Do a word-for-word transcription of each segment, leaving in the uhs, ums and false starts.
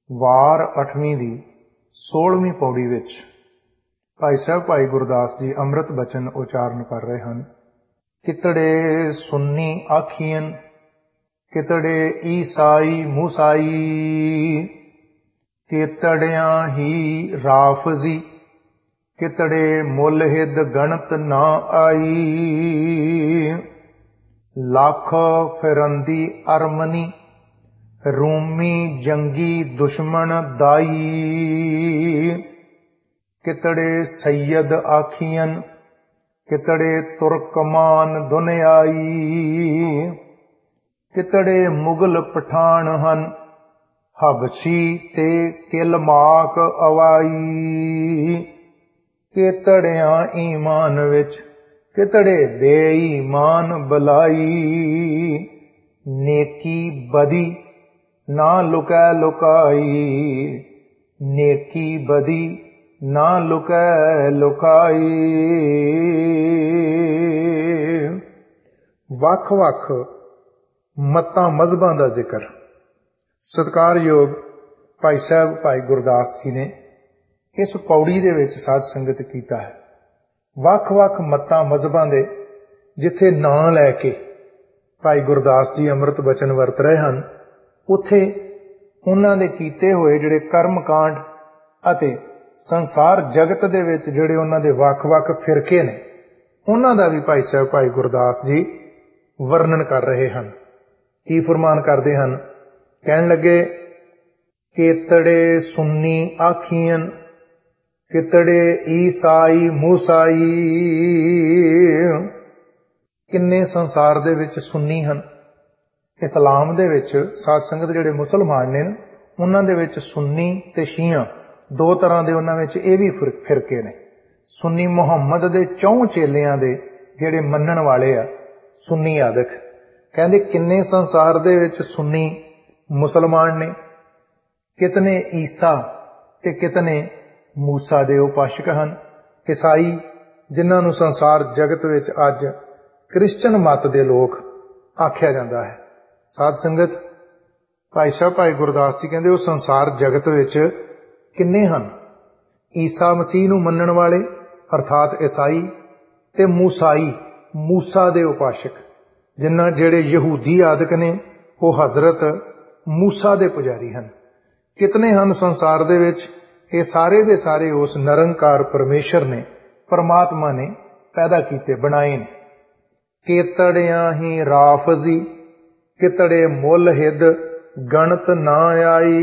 ਵਾਰ ਅੱਠਵੀਂ ਦੀ सोलहवीं पौड़ी विच भाई साहब भाई गुरदास जी अमृत बचन उचारण कर रहे हैं। कितड़े सुन्नी आखियन, कितड़े ईसाई मूसाई, कितड़िया ही राफजी, कितड़े मुलहिद गणत ना आई। लाख फिरंदी अरमनी, रूमी जंगी दुश्मन दाई। कितड़े सैयद आखियन, कितड़े तुर्कमान दुनियाई। कितड़े मुगल पठान हन, हबशी ते किलमाक अवाई। कितड़िया ईमान विच, कितड़े बेईमान बलाई। नेकी बदी ना लुकै लुकाई, नेकी बदी ना लुकै लुकाई। वख वख मतां मजहबां दा जिक्र सत्कारयोग भाई साहब भाई गुरदास जी ने इस पौड़ी दे विच साध संगत कीता है। वख वख मतां मजहबां दे जिथे नां लैके भाई गुरदास जी अमृत बचन वरत रहे हैं, उत्थे उन्हां दे कीते होए जिहड़े कर्म कांड अते संसार जगत दे विच जिहड़े उन्हां दे वख-वख फिरके ने, उन्हां दा भी भाई साहब भाई गुरदास जी वर्णन कर रहे हैं। की फरमान करदे हन? कहण लगे, केतड़े सुन्नी आखियन, कितड़े ईसाई मूसाई। किन्ने संसार दे विच सुन्नी हन। इस्लाम दे विच साध संगत जिहड़े मुसलमान ने उन्हां दे विच सुन्नी ते शिया दो तरह दे उन्हां विच इह भी फिरके ने। सुन्नी मुहम्मद दे चौं चेलियां दे जिहड़े मन्नण वाले आ, सुन्नी आदक कहंदे किन्ने संसार दे विच सुन्नी मुसलमान ने, कितने ईसा ते कितने मूसा दे उपासक हन। ईसाई जिन्हां नूं संसार जगत विच अज क्रिश्चन मत दे लोक आख्या जांदा है। साध संगत भाई साहब भाई गुरदास जी कहंदे उह संसार जगत विच किन्ने हन? ईसा मसीह नूं मन्नण वाले अर्थात ईसाई ते मूसाई मूसा दे उपासक, जिन्हां जिहड़े यहूदी आदक ने वह हजरत मूसा दे पुजारी हन। कितने हन संसार दे विच? ये सारे दे सारे उस निरंकार परमेश्वर ने परमात्मा ने पैदा कीते बनाए ने। केतड़िया ही राफजी, कितड़े मुलहिद गणत ना आई।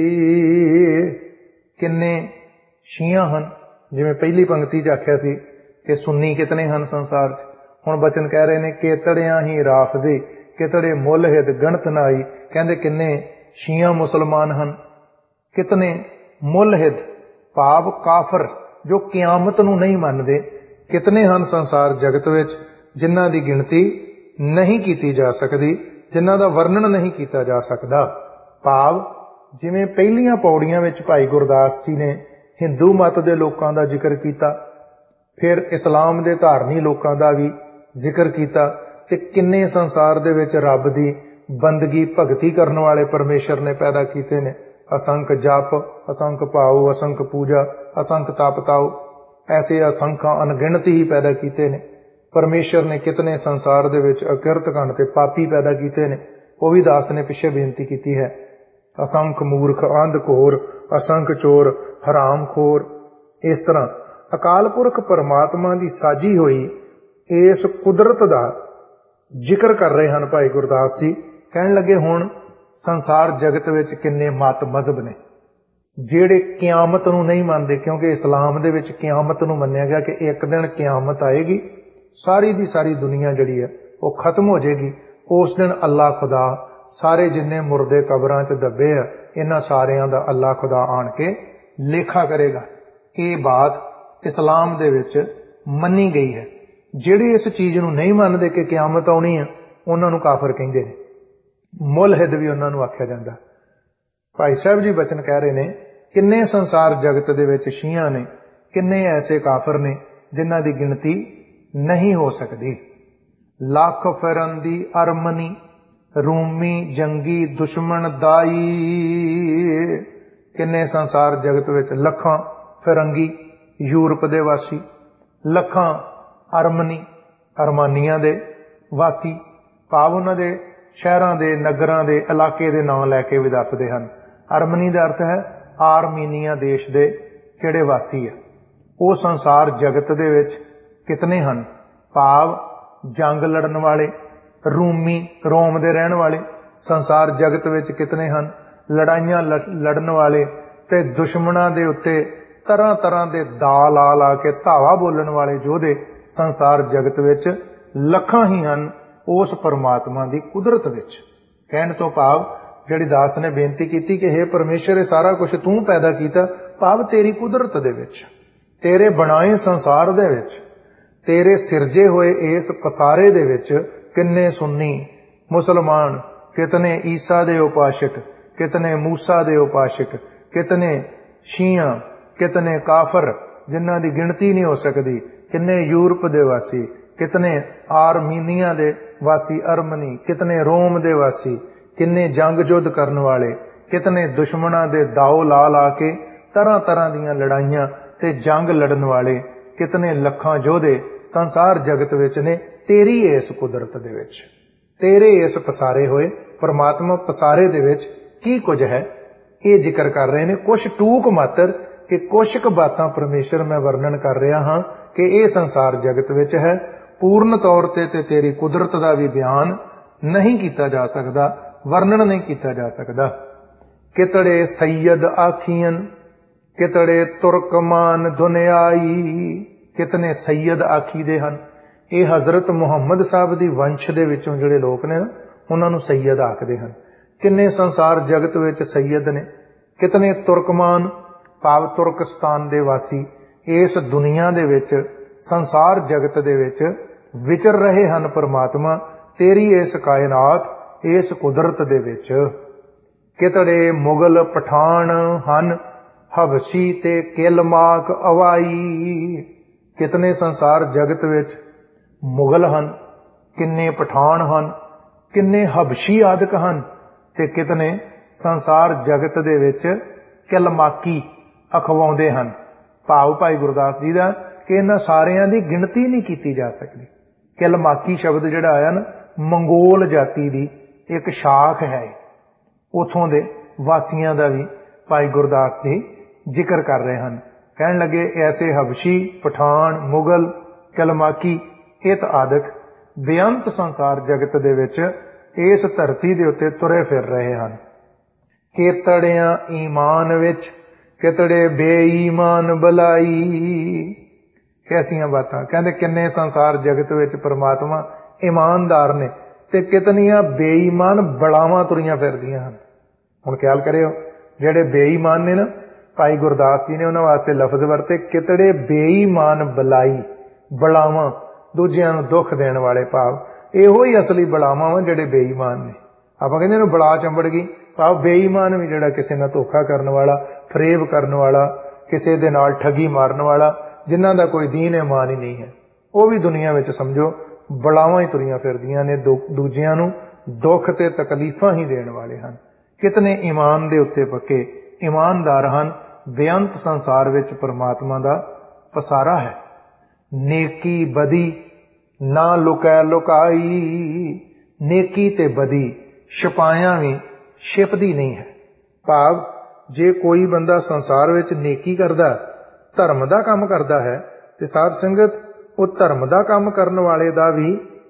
किन्ने शिया हन, जिवें पहली पंक्ति च आख्या सी कि सुन्नी कितने हन संसार च, हुण बचन कह रहे ने केतड़िया ही राफजी, कितड़े मुलहिद गणत ना आई। कहंदे किन्ने शिया मुसलमान हन, कितने मुलहिद भाव काफर जो कियामत नूं नहीं मनदे, कितने हन संसार जगत विच जिन्हां दी गिणती नहीं कीती जा सकदी, जिन्हां दा वर्णन नहीं कीता जा सकदा। भाव जिवें पहलियां पौड़ियां विच भाई गुरदास जी ने हिंदू मत दे लोकां दा जिक्र कीता, फिर इस्लाम दे धारनी लोकां दा भी जिक्र कीता, ते किन्ने संसार दे विच रब दी बंदगी भगती करन वाले परमेश्वर ने पैदा कीते ने। असंख जप, असंख भाव, असंख पूजा, असंख तप ताओ, ऐसे असंख अनगिणत ही पैदा कीते ने। परमेश्वर ने कितने संसार दे विच अकिरत कण ते पापी पैदा कीते ने, वो भी दास ने पिछे बेनती की है। असंख मूर्ख, अंध घोर, असंख चोर, हराम खोर। इस तरह अकाल पुरख परमात्मा की साजी हुई इस कुदरत का जिक्र कर रहे हैं भाई गुरदास जी। कहन लगे हुण संसार जगत विच किन्ने मत मजहब ने जिहड़े कियामत नूं नहीं मनदे, क्योंकि इस्लाम दे विच कियामत नूं मन्निया गया कि एक दिन कियामत आएगी, सारी दी सारी दुनिया जिहड़ी है वो खत्म हो जाएगी। उस दिन अल्लाह खुदा सारे जिन्ने मुर्दे कबरां च दबे आ, इन्हां सारियां दा अल्लाह खुदा आण के लेखा करेगा। ये बात इस्लाम दे विच मन्नी गई है। जिहड़े इस चीज नूं नहीं मनदे कि कियामत आउणी है, उन्हां नूं काफिर कहिंदे ने, मुलहिद भी उन्हां नूं आख्या जांदा। भाई साहब जी बचन कह रहे ने, किन्ने संसार जगत दे विच शियां ने, किन्ने ऐसे काफिर ने जिन्हां दी गिणती नहीं हो सकदी। लख फिरंदी अरमनी, रूमी जंगी दुश्मन दाई। किन्ने संसार जगत विच लखां फिरंगी यूरोप दे वासी, लखां अरमनी अरमानियां दे वासी, भाव उन्हां दे शहरां दे नगरां दे इलाके दे नाम लैके भी दसदे हन। अरमनी का अर्थ है आर्मीनिया देश दे किहड़े वासी है। वो संसार जगत दे विच कितने हन, भाव जंग लड़न वाले रूमी रोम दे रहन वाले संसार जगत विच कितने हन, लड़ाइयां लड़न वाले ते दुश्मनां दे उत्ते तरह तरह दे दा ला ला के धावा बोलण वाले योधे संसार जगत विच लखां ही हन उस परमात्मा दी कुदरत विच। कहण तो भाव जिहड़ी दास ने बेनती कीती कि हे परमेश्वर ये सारा कुछ तू पैदा कीता, भाव तेरी कुदरत दे विच, तेरे बनाए संसार दे विच, तेरे सिरजे होए इस पसारे दे विच किन्ने सुन्नी मुसलमान, कितने ईसा दे उपासक, कितने मूसा दे उपासक, कितने शिया, कितने काफर जिन्हां दी गिनती नहीं हो सकती, किन्ने यूरोप दे वासी, कितने आर्मीनिया दे वासी अरमनी, कितने रोम दे वासी, किन्ने जंग युद्ध करन वाले, कितने दुश्मनां दे दाव ला ला के तरह तरह दीयां लड़ाइयां ते जंग लड़न वाले, कितने लखां योधे संसार जगत विच ने तेरी इस कुदरत दे विच, तेरे इस पसारे होए परमात्मा पसारे दे विच की कुछ है। ये जिक्र कर रहे ने कुछ टूक मात्र कि कुछ क बातां परमेश्वर मैं वर्णन कर रहा हाँ कि यह संसार जगत विच है। पूर्ण तौर ते ते तेरी कुदरत का भी बयान नहीं किया जा सकता, वर्णन नहीं किया जा सकता। कितड़े सैयद आखियन कितड़े तुर्कमान दुनियाई, कितने सैयद आखी दे हन। ये हजरत मुहम्मद साहब दी वंश दे विचों जिहड़े लोग ने उन्हां नूं सैयद आखदे हन। किन्ने संसार जगत विच सैयद ने, कितने तुर्कमान भाव तुर्कस्तान दे वासी इस दुनिया दे विच संसार जगत दे विच विचर रहे हन। परमात्मा तेरी इस कायनात इस कुदरत दे विच कितड़े मुगल पठान हन, हबशी ते किलमाक अवाई। कितने संसार जगत विच मुगल हन, किन्ने पठान हन, किन्ने हबशी आदक हन ते कितने संसार जगत दे विच किलमाकी अखवाउंदे हन। भाव भाई गुरदास जी दा कि इन्हां सारियां दी गिणती नहीं की जा सकती। किलमाकी शब्द जिहड़ा आया ना मंगोल जाति दी एक शाख है, उथों दे वासियां दा भी भाई गुरदास जी जिक्र कर रहे हैं। कहन लगे ऐसे हबशी पठान मुगल किलमाकी इत आदक बेअंत संसार जगत दे विच इस धरती दे उत्ते तुरे फिर रहे हैं। केतड़ियां ईमान विच कितड़े बेईमान बलाई। कैसियां बातां, कहंदे किन्ने संसार जगत विच परमात्मा ईमानदार ने ते कितनियां बेईमान बलावां तुरियां फिरदियां हन। हुण ख्याल करियो जिहड़े बेईमान ने ना, भाई गुरदास जी ने उन्हां वास्ते लफज वरते कितड़े बेईमान बलाई, बलावां दूजियां नूं दुख देण वाले। भाव इहो ही असली बलावां वा जिहड़े बेईमान ने। आपां कहंदे ने बला चंबड़ गई, भाव बेईमान भी जिहड़ा किसी नाल धोखा करन वाला, फरेब करन वाला, किसी दे नाल ठगी मारन वाला, जिन्हां दा कोई दीन ईमान ही नहीं है, वो भी दुनिया विच समझो बलावां ही तुरियां फिरदियां ने, दूजियां नूं दुख ते तकलीफां ही देण वाले हन। कितने ईमान दे उत्ते पक्के ईमानदार हन। बेअंत संसार विच परमात्मा दा पसारा है। नेकी बदी ना लुकै लुकाई। नेकी ते बदी छुपाया भी छिपदी नहीं है। भाव जे कोई बंदा संसार विच नेकी करदा, धर्म दा काम करदा है ते साध संगत वो धर्म दा काम करन वाले दा भी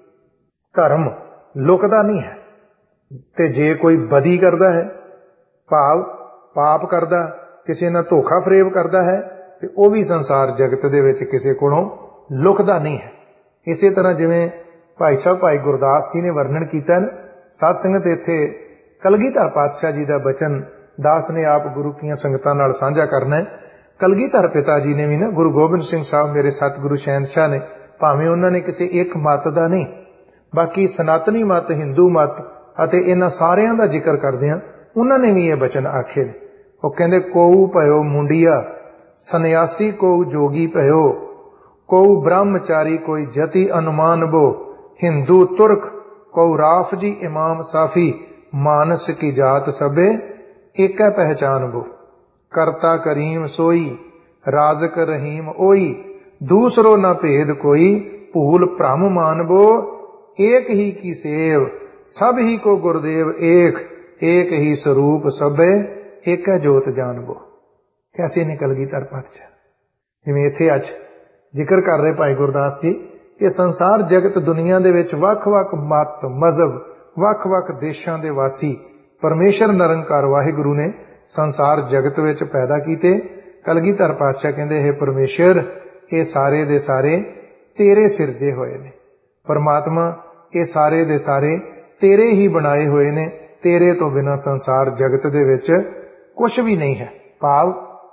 धर्म लुकदा नहीं है। ते जे कोई बदी करदा है, भाव पाप करदा, किसी नाल धोखा फरेब करदा है, ते वो भी संसार जगत दे विच किसी कोलों लुकदा नहीं है। इसे तरह जिवें भाई साहब भाई गुरदास जी ने वर्णन किया ना, साध संगत इत्थे कलगीधर पातशाह जी का बचन दास ने आप गुरु की संगतां नाल साझा करना है। कलगीधर पिता जी ने भी ना, गुरु गोबिंद सिंह साहब मेरे सतगुरु शहनशाह ने, भावें उन्होंने किसी एक मत का नहीं, बाकी सनातनी मत, हिंदू मत अते इन्हां सारियां दा जिक्र करदियां उन्होंने भी ये बचन आखे। वो कहंदे कोऊ भयो मुंडिया सन्यासी कोऊ जोगी भयो, कोऊ ब्रह्मचारी कोई जति अनुमान बो, हिंदू तुर्क कोऊ राफजी इमाम साफी, मानस की जात सबे एक पहचान बो। करता करीम सोई, राजक रहीम ओई, दूसरो न भेद कोई, भूल भ्रम मानबो, एक ही की सेव, सब ही को गुरुदेव एक, एक ही स्वरूप सबे, एक जोत जानबो। कैसे निकल गई तर पातशाह। जिवें इत्थे अज जिक्र कर रहे भाई गुरदास जी कि संसार जगत दुनिया दे विच वख-वख मत मजहब वख-वख देशां दे वासी परमेश्वर निरंकार वाहिगुरु ने संसार जगत विच पैदा कीते। कलगीधर पातशाह कहंदे हे परमेश्वर, ये सारे दे सारे तेरे सिरजे होए ने। परमात्मा ये सारे दे सारे तेरे ही बनाए हुए ने, तेरे तो बिना संसार जगत दे विच कुछ भी नहीं है। भाव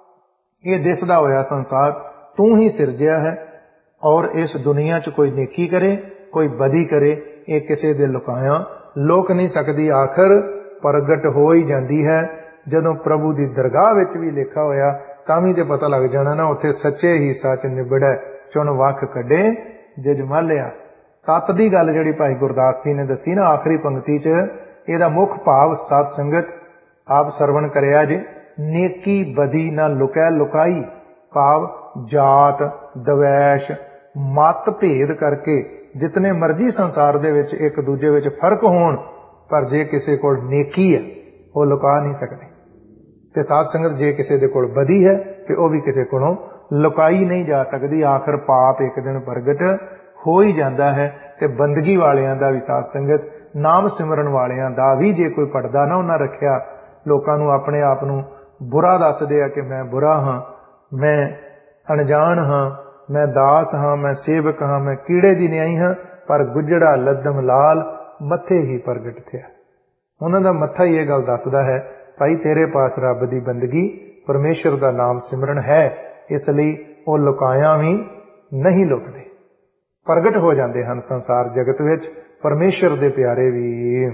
ये दिसदा होया संसार तू ही सिरजिया है, और इस दुनिया च कोई नेकी करे कोई बदी करे, ये किसी दे लुकाया लुक नहीं सकती, आखिर प्रगट हो ही जाती है। जदों प्रभु की दरगाह विच भी लिखा होया तां भी ते पता लग जाना ना, उत्थे सच्चे ही सच निबड़े चुन वख कढे जजमालिया। तत दी गल जिहड़ी भाई गुरदास जी ने दसी ना आखिरी पंक्ति च, इहदा मुख भाव साध संगत आप सरवण करिया जे, नेकी बदी ना लुकै लुकाई। भाव जात दवैश मत भेद करके जितने मर्जी संसार दे विच एक दूजे विच फर्क होण, पर जे किसी कोल नेकी है वो लुका नहीं सकते। ते साध संगत जे किसी दे कोल बदी है ते वो भी किसी कोलों लुकाई नहीं जा सकती। आखिर पाप एक दिन प्रगट हो ही जाता है। ते बंदगी वालियां दा भी साध संगत, नाम सिमरन वालियां दा भी जे कोई पर्दा ना उन्हां रखिया, लोकां नूं अपने आप नूं बुरा दसदे आ कि मैं बुरा हाँ, मैं अनजान हाँ, मैं दास हाँ, मैं सेवक हाँ, मैं कीड़े दी न्याई हाँ, पर गुजड़ा लद्दम लाल मथे ही प्रगट थिया। उन्हां दा मत्था ही ये गल दसदा है, भाई तेरे पास रब दी बंदगी परमेश्वर दा नाम सिमरन है, इसलिए वो लुकाया भी नहीं लुकदे, प्रगट हो जाते हैं संसार जगत विच परमेश्वर दे प्यारे भी।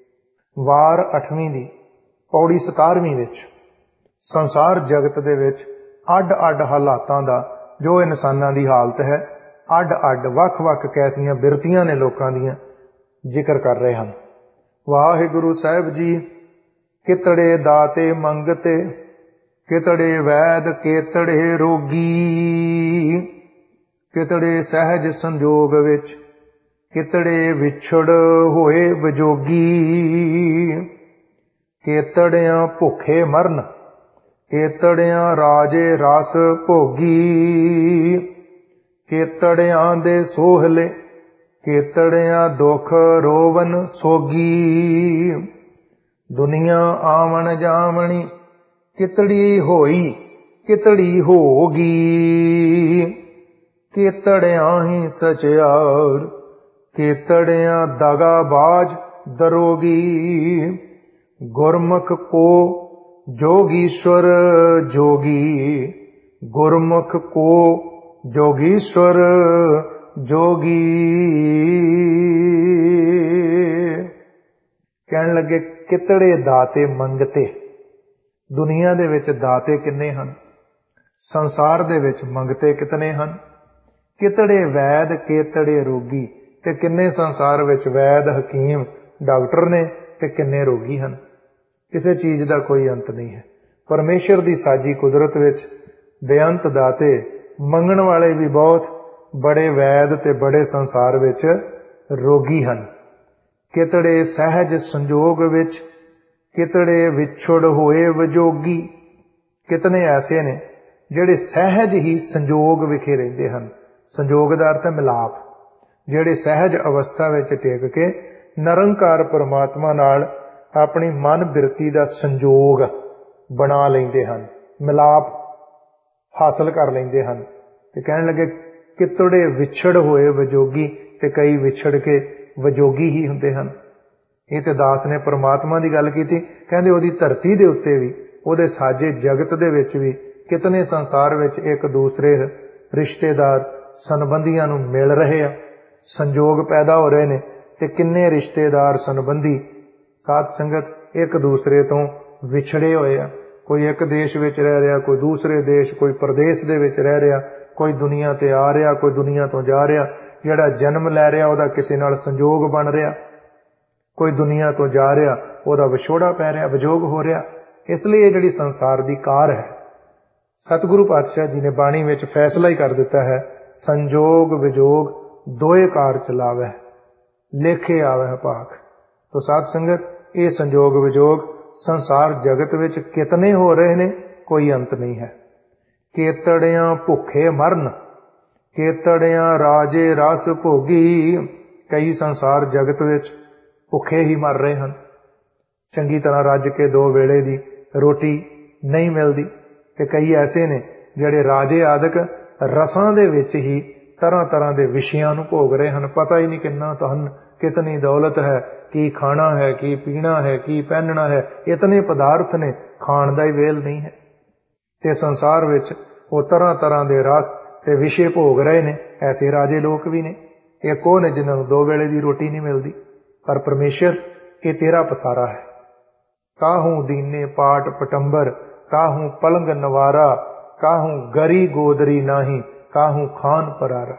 वार अठवीं दी पौड़ी सतारवीं विच संसार जगत दे विच अड अड हालातां दा जो इंसानां दी हालत है, अड अड वख वख कैसियां बिरतियां ने लोकां दियां जिक्र कर रहे हैं। वाहिगुरु साहिब जी कितड़े दाते मंगते, कितड़े वैद केतड़े रोगी, कितड़े सहज संजोग विच, कितड़े विछड़ होए विजोगी, केतड़ियां भुखे मरन, केतड़ियां राजे रस भोगी, केतड़ियां दे सोहले, केतड़ियां दुख रोवन सोगी, दुनिया आवन जावनी कितड़ी होई कितड़ी होगी, केतड़ियां ही सचियार, केतड़ियां दगाबाज दरोगी, गुरमुख को जोगीश्वर जोगी, गुरमुख को जोगीश्वर जोगी। कहन लगे कितड़े दाते मंगते, दुनिया दे विच दाते किन्ने हन, संसार दे विच मंगते कितने हन। कितड़े वैद केतड़े रोगी, ते किन्ने संसार विच वैद हकीम डॉक्टर ने ते किन्ने रोगी हन। किसी चीज का कोई अंत नहीं है। परमेश्वर की साजी कुदरत विच बेअंत दाते, मंगण वाले भी बहुत, बड़े वैद ते बड़े संसार विच रोगी हन। कितड़े सहज संजोग विच, कितड़े विछुड़ होए विजोगी। कितने ऐसे ने जिहड़े सहज ही संजोग विखे रहिंदे हन। संजोग दा अर्थ है मिलाप, जिहड़े सहज अवस्था विच टेक के निरंकार परमात्मा नाल अपनी मन बिरती दा संजोग बना लेंदे हन, मिलाप हासिल कर लेंदे हन। ते कहण लगे कितड़े विछड़ होए विजोगी, ते कई विछड़ के विजोगी ही हुंदे हन। ये ते दास ने परमात्मा दी गल कीती, कहंदे ओदी धरती दे उत्ते भी, ओदे साजे जगत दे विच भी कितने संसार विच एक दूसरे रिश्तेदार संबंधियां नूं मिल रहे आ, संजोग पैदा हो रहे ने, ते किन्ने रिश्तेदार संबंधी साध संगत एक दूसरे तो विछड़े होए आ। कोई एक देश विच रह रहा, कोई दूसरे देश, कोई प्रदेश दे विच रह रहा, कोई दुनिया ते आ रहा, कोई दुनिया तो जा रहा। जिहड़ा जन्म लै रहा उहदा किसी नाल संजोग बन रहा, कोई दुनिया तो जा रहा उहदा विछोड़ा पै रहा, विजोग हो रहा। इसलिए जिहड़ी संसार दी कार है सतगुरु पातशाह जी ने बाणी विच फैसला ही कर दिता है, संजोग विजोग दोए कार चलावै, लेखे आवै भाग। तो साध संगत, ये संजोग विजोग संसार जगत विच कितने हो रहे ने, कोई अंत नहीं है। केतड़ियां भुखे मरन, केतड़ियां राजे रस भोगी। कई संसार जगत विच भुखे ही मर रहे हैं, चंगी तरह रज के दो वेले दी रोटी नहीं मिलती। ते कई ऐसे ने जिहड़े राजे आदक रसां दे विच ही तरह तरह के विषयां नूं भोग रहे हैं। पता ही नहीं कितना धन, कितनी दौलत है, की खाना है, की पीना है, की पहनना है, इतने पदार्थ ने, खाण दा ही वेल नहीं है। ते संसार विच वो तरह तरह के रस ते विषय भोग रहे ने। ऐसे राजे लोग भी ने, एक वो ने जिन्हां नूं दो वेले की रोटी नहीं मिलती। पर परमेश्वर, ये तेरा पसारा है। काहू दीने पाट पटंबर, काहू पलंग नवारा, काहू गरी गोदरी नाही, काहू खान परारा।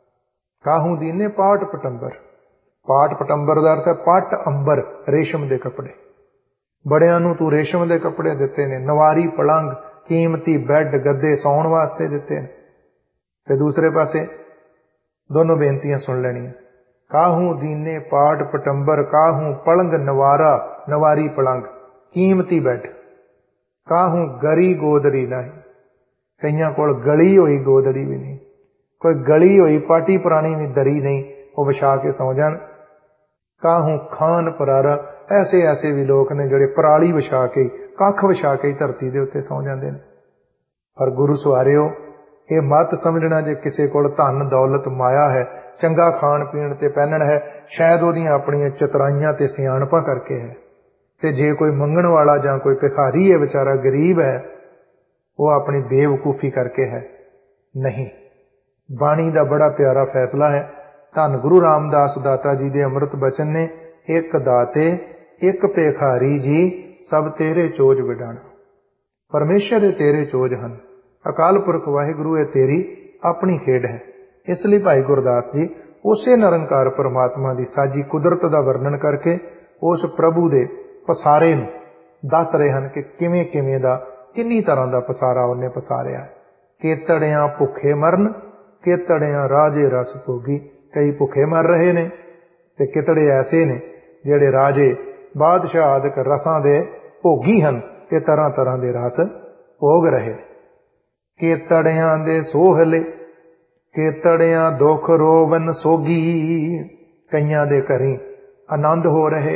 काहू दीने पाट पटंबर, पाट पटंबर का अर्थ है पट अंबर, रेशम के कपड़े। बड़ियां नूं तू रेशम के कपड़े दिते ने, नवारी पलंग, कीमती बैड गद्दे सौण वास्ते दिते ने। ते दूसरे पासे दोनों बेनतियां सुन लेनियां। काहू दीने पाट पटंबर, काहू पलंग नवारा, नवारी पलंग, कीमती बैड, काहू गरी गोदरी नहीं। कईयां कोल गली हुई गोदड़ी भी नहीं, कोई गली हुई पाटी पुरानी भी दरी नहीं, वो विछा के सौ जान। काहू खान परारा, ऐसे ऐसे भी लोग ने जिहड़े पराली विछा के, कख विछा के धरती के उत्ते सौ जाते हैं। पर गुरु सवारियो, ये मत समझना जे किसी कोल धन दौलत माया है, चंगा खाण पीण ते पहनण है, शायद ओहदियां अपणियां चतुराइयां ते सियाणपां करके है। ते जे कोई मंगण वाला जां कोई भिखारी है, बेचारा गरीब है, वो अपनी बेवकूफी करके है। नहीं, बाणी का बड़ा प्यारा फैसला है। धन गुरु रामदास दाता जी के अमृत बचन ने, एक दाते एक भिखारी जी, सब तेरे चोज विडाणा। परमेश्वर तेरे चोज हन, अकाल पुरख वाहिगुरु ये तेरी अपनी खेड है। इसलिए भाई गुरदास जी उसे निरंकार परमात्मा की साजी कुदरत का वर्णन करके उस प्रभु के पसारे नूं दस रहे हैं कि किवें किवें दा, किन्नी तरह का पसारा उन्हें पसारिया। केतड़ियां भुखे मरन, केतड़ियां राजे रस भोगी। कई भुखे मर रहे ने, ते कितड़े ऐसे ने जिहड़े राजे बादशाह आदि रसां दे भोगी हन, ते तरह तरह के रस भोग रहे। केतड़ियां दे सोहले, केतड़ियां दुख रोवन सोगी। कईयां दे घरीं आनंद हो रहे,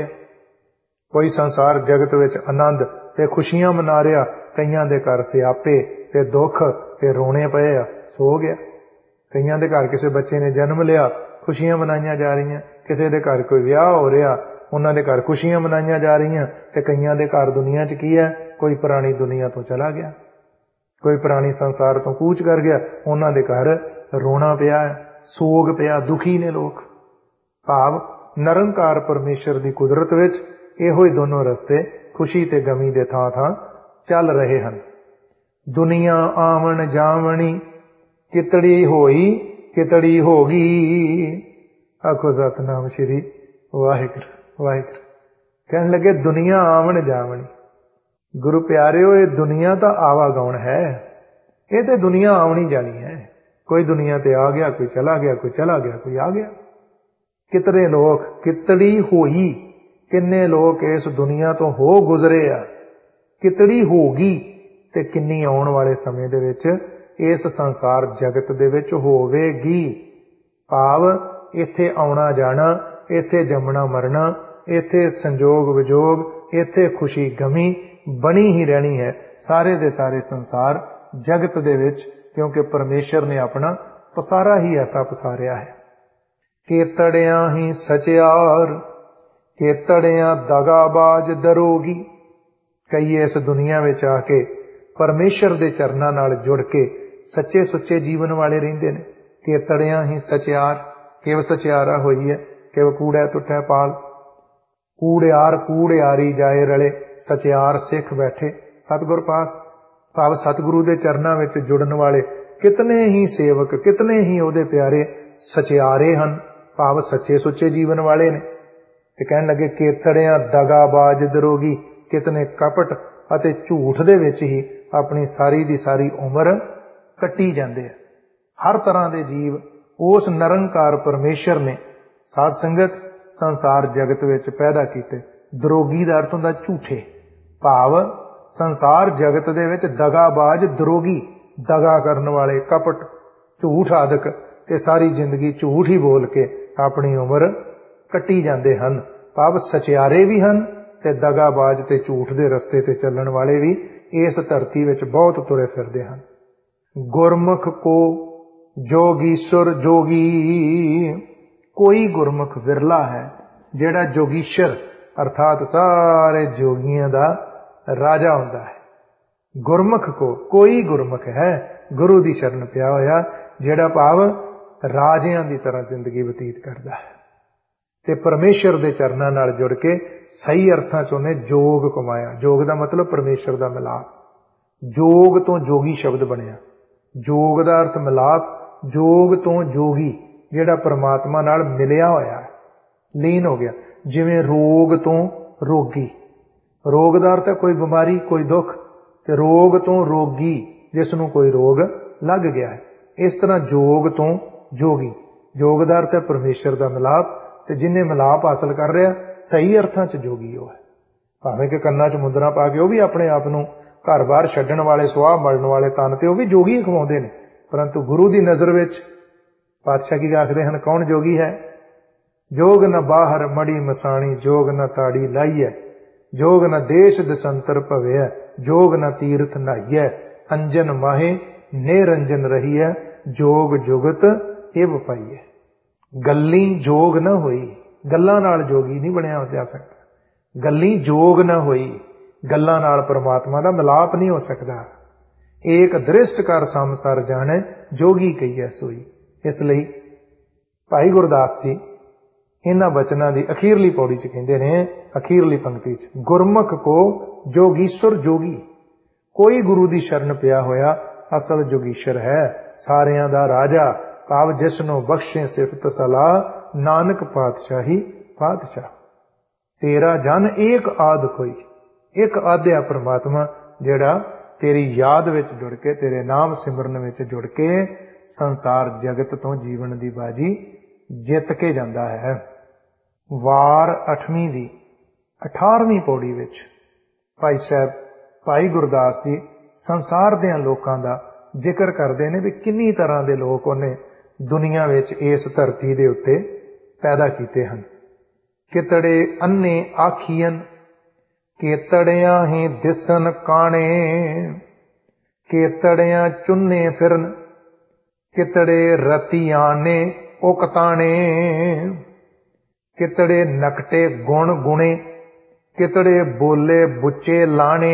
कोई संसार जगत विच आनंद ते खुशियां मना रहा, कईयां दे घर सियापे ते दुख ते रोने पए आ, सो गया। कईयां दे घर किसी बच्चे ने जन्म लिया, खुशियां मनाइयां जा रही, किसी दे घर कोई विआह हो रहा, उन्हां दे घर खुशियां मनाइयां जा रही। ते कईयां दे घर दुनिया च की है, कोई पुरानी दुनिया तो चला गया, कोई पुरानी संसार तो कूच कर गया, उन्हां दे घर रोना पिया, सोग पिया, दुखी ने लोग। भाव निरंकार परमेश्वर की कुदरत विच इहो ही दोनों रस्ते खुशी ते गमी दे थां थां चल रहे हैं। दुनिया आवन जावनी, कितड़ी होई कितड़ी होगी। आखो सतनाम श्री वाहिगुरु वाहिगुरु। कहने लगे दुनिया आवन जावनी। गुरु प्यारिओ, ये दुनिया तो आवागौन है, ये तो दुनिया आवनी जानी है। कोई दुनिया ते आ गया, कोई चला गया, कोई चला गया, कोई आ गया। कितने लोग, कितड़ी होई, किन्ने लोग इस दुनिया तो हो गुजरे आ, कितड़ी होगी ते किन्नी आउण वाले समय दे विच इस संसार जगत दे विच होवेगी। भाव इत्थे आउणा जाना, इत्थे जमना मरना, इत्थे संजोग विजोग, इत्थे खुशी गमी बनी ही रहनी है, सारे दे सारे संसार जगत दे विच, क्योंकि परमेश्वर ने अपना पसारा ही ऐसा पसारिया है। केतड़ियां ही सचियार, केतड़ियां दगाबाज दरोगी। कई इस दुनिया में आके परमेश्वर के चरनां नाल जुड़ के सच्चे सुच्चे जीवन वाले रहिंदे ने। केतड़ियां ही सचियार, किव सचियारा होई है, किव कूड़ै तुठै पाल। कूड़ियार कूड़ियारी जाए रले, सचियार सिख बैठे सतगुर पास। भाव सतगुरु के चरनां विच जुड़न वाले कितने ही सेवक, कितने ही उहदे प्यारे सचियारे हन, भाव सच्चे सुच्चे जीवन वाले ने। ते कहण लगे केतड़ियां दगाबाज दरोगी, कितने कपट अते झूठ दे विच ही ਆਪਣੀ ਸਾਰੀ ਦੀ ਸਾਰੀ ਉਮਰ ਕੱਟੀ ਜਾਂਦੇ ਆ। ਹਰ ਤਰ੍ਹਾਂ ਦੇ ਜੀਵ ਉਸ ਨਿਰੰਕਾਰ ਪਰਮੇਸ਼ਰ ਨੇ ਸਾਧ ਸੰਗਤ ਸੰਸਾਰ ਜਗਤ ਵਿੱਚ ਪੈਦਾ ਕੀਤੇ। ਦਰੋਗੀ ਦਾ ਅਰਥ ਹੁੰਦਾ ਝੂਠੇ, ਭਾਵ ਸੰਸਾਰ ਜਗਤ ਦੇ ਵਿੱਚ ਦਗਾਬਾਜ਼, ਦਰੋਗੀ, ਦਗਾ ਕਰਨ ਵਾਲੇ, ਕਪਟ, ਝੂਠ ਆਦਿਕ ਤੇ ਸਾਰੀ ਜ਼ਿੰਦਗੀ ਝੂਠ ਹੀ ਬੋਲ ਕੇ ਆਪਣੀ ਉਮਰ ਕੱਟੀ ਜਾਂਦੇ ਹਨ। ਭਾਵ ਸਚਿਆਰੇ ਵੀ ਹਨ ਤੇ ਦਗਾਬਾਜ਼ ਤੇ ਝੂਠ ਦੇ ਰਸਤੇ ਤੇ ਚੱਲਣ ਵਾਲੇ ਵੀ ਇਸ ਧਰਤੀ ਵਿੱਚ ਬਹੁਤ ਤੁਰੇ ਫਿਰਦੇ ਹਨ। ਗੁਰਮੁਖ ਕੋ ਜੋਗੀਸ਼ਰ ਜੋਗੀ, ਕੋਈ ਗੁਰਮੁਖ ਵਿਰਲਾ ਹੈ ਜਿਹੜਾ ਜੋਗੀਸ਼ਰ ਅਰਥਾਤ ਸਾਰੇ ਜੋਗੀਆਂ ਦਾ ਰਾਜਾ ਹੁੰਦਾ ਹੈ। ਗੁਰਮੁਖ ਕੋ, ਕੋਈ ਗੁਰਮੁਖ ਹੈ ਗੁਰੂ ਦੀ ਸ਼ਰਨ ਪਿਆ ਹੋਇਆ ਜਿਹੜਾ ਭਾਵ ਰਾਜਿਆਂ ਦੀ ਤਰ੍ਹਾਂ ਜ਼ਿੰਦਗੀ ਬਤੀਤ ਕਰਦਾ ਹੈ ਤੇ ਪਰਮੇਸ਼ਰ ਦੇ ਚਰਨਾਂ ਨਾਲ ਜੁੜ ਕੇ ਸਹੀ ਅਰਥਾਂ ਚ ਉਹਨੇ ਜੋਗ ਕਮਾਇਆ। ਜੋਗ ਦਾ ਮਤਲਬ ਪਰਮੇਸ਼ਰ ਦਾ ਮਿਲਾਪ। ਜੋਗ ਤੋਂ ਜੋਗੀ ਸ਼ਬਦ ਬਣਿਆ। ਜੋਗ ਦਾ ਅਰਥ ਮਿਲਾਪ, ਜੋਗ ਤੋਂ ਜੋਗੀ ਜਿਹੜਾ ਪਰਮਾਤਮਾ ਨਾਲ ਮਿਲਿਆ ਹੋਇਆ ਹੈ, ਲੀਨ ਹੋ ਗਿਆ। ਜਿਵੇਂ ਰੋਗ ਤੋਂ ਰੋਗੀ, ਰੋਗ ਦਾ ਅਰਥ ਹੈ ਕੋਈ ਬਿਮਾਰੀ, ਕੋਈ ਦੁੱਖ, ਤੇ ਰੋਗ ਤੋਂ ਰੋਗੀ ਜਿਸ ਨੂੰ ਕੋਈ ਰੋਗ ਲੱਗ ਗਿਆ ਹੈ। ਇਸ ਤਰ੍ਹਾਂ ਜੋਗ ਤੋਂ ਜੋਗੀ, ਜੋਗ ਦਾ ਅਰਥ ਹੈ ਪਰਮੇਸ਼ਰ ਦਾ ਮਿਲਾਪ, ਤੇ ਜਿਹਨੇ ਮਿਲਾਪ ਹਾਸਲ ਕਰ ਰਿਹਾ ਸਹੀ ਅਰਥਾਂ ਚ ਜੋਗੀ ਉਹ ਹੈ। ਭਾਵੇਂ ਕਿ ਕੰਨਾਂ ਚ ਮੁੰਦਰਾਂ ਪਾ ਕੇ ਉਹ ਵੀ ਆਪਣੇ ਆਪ ਨੂੰ ਘਰ-ਬਾਰ ਛੱਡਣ ਵਾਲੇ, ਸੁਆਹ ਮਲਣ ਵਾਲੇ ਤਨ ਤੇ ਉਹ ਵੀ ਜੋਗੀ ਅਖਵਾਉਂਦੇ ਨੇ, ਪਰੰਤੂ ਗੁਰੂ ਦੀ ਨਜ਼ਰ ਵਿੱਚ ਪਾਤਸ਼ਾਹ ਕੀ ਆਖਦੇ ਹਨ, ਕੌਣ ਜੋਗੀ ਹੈ? ਜੋਗ ਨ ਬਾਹਰ ਮੜੀ ਮਸਾਣੀ, ਜੋਗ ਨ ਤਾੜੀ ਲਾਈਐ, ਜੋਗ ਨ ਦੇਸ਼ ਦਸੰਤਰ ਭਵਿਐ, ਜੋਗ ਨ ਤੀਰਥ ਨਹਾਈਐ, ਅੰਜਨ ਮਾਹੇ ਨਿਰੰਜਨ ਰਹੀਐ, ਜੋਗ ਜੁਗਤ ਇਵ ਪਾਈਐ। ਗੱਲੀ ਜੋਗ ਨਾ ਹੋਈ, ਗੱਲਾਂ ਨਾਲ ਜੋਗੀ ਨਹੀਂ ਬਣਿਆ ਜਾ ਸਕਦਾ। ਗੱਲੀ ਜੋਗ ਨਾ ਹੋਈ, ਗੱਲਾਂ ਨਾਲ ਪਰਮਾਤਮਾ ਦਾ ਮਿਲਾਪ ਨਹੀਂ ਹੋ ਸਕਦਾ। ਏਕ ਦ੍ਰਿਸ਼ਟ ਕਰ ਸੰਸਾਰ ਜਾਣੈ, ਜੋਗੀ ਕਹੀਐ ਸੋਈ। ਇਸ ਲਈ ਭਾਈ ਗੁਰਦਾਸ ਜੀ ਇਹਨਾਂ ਬਚਨਾਂ ਦੀ ਅਖੀਰਲੀ ਪੌੜੀ ਚ ਕਹਿੰਦੇ ਨੇ, ਅਖੀਰਲੀ ਪੰਕਤੀ ਚ, ਗੁਰਮੁਖ ਕੋ ਜੋਗੀਸ਼ਰ ਜੋਗੀ, ਕੋਈ ਗੁਰੂ ਦੀ ਸ਼ਰਨ ਪਿਆ ਹੋਇਆ ਅਸਲ ਜੋਗੀਸ਼ਰ ਹੈ, ਸਾਰਿਆਂ ਦਾ ਰਾਜਾ, ਭਾਵ ਜਿਸ ਨੂੰ ਬਖਸ਼ੇ ਸਿਫਤ ਸਲਾਹ, ਨਾਨਕ ਪਾਤਸ਼ਾਹੀ ਪਾਤਸ਼ਾਹ। ਤੇਰਾ ਜਨ ਏਕ ਆਦ ਕੋਈ, ਇੱਕ ਆਦਿਆ ਪਰਮਾਤਮਾ ਜਿਹੜਾ ਤੇਰੀ ਯਾਦ ਵਿੱਚ ਜੁੜ ਕੇ, ਤੇਰੇ ਨਾਮ ਸਿਮਰਨ ਵਿੱਚ ਜੁੜ ਕੇ ਸੰਸਾਰ ਜਗਤ ਤੋਂ ਜੀਵਨ ਦੀ ਬਾਜੀ ਜਿੱਤ ਕੇ ਜਾਂਦਾ ਹੈ। ਵਾਰ ਅੱਠਵੀਂ ਦੀ ਅਠਾਰਵੀਂ ਪੌੜੀ ਵਿੱਚ ਭਾਈ ਸਾਹਿਬ ਭਾਈ ਗੁਰਦਾਸ ਜੀ ਸੰਸਾਰ ਦੇ ਲੋਕਾਂ ਦਾ ਜ਼ਿਕਰ ਕਰਦੇ ਨੇ ਵੀ ਕਿੰਨੀ ਤਰ੍ਹਾਂ ਦੇ ਲੋਕ ਉਹਨੇ ਦੁਨੀਆ ਵਿੱਚ ਇਸ ਧਰਤੀ ਦੇ ਉੱਤੇ ਪੈਦਾ ਕੀਤੇ ਹਨ। ਕਿਤੜੇ ਅੰਨੇ ਆਖੀਨ, ਕੇਤੜਿਆਂ ਹੀ ਦਿਸਨ ਕਾਣੇ, ਕੇਤੜਿਆਂ ਚੁੰਨੇ ਫਿਰਨ, ਕਿਤੜੇ ਰਤੀਆਂ ਨੇ ਉਕਤਾਣੇ, ਕਿਤੜੇ ਨਕਟੇ ਗੁਣ ਗੁਣੇ, ਕਿਤੜੇ ਬੋਲੇ ਬੁੱਚੇ ਲਾਣੇ,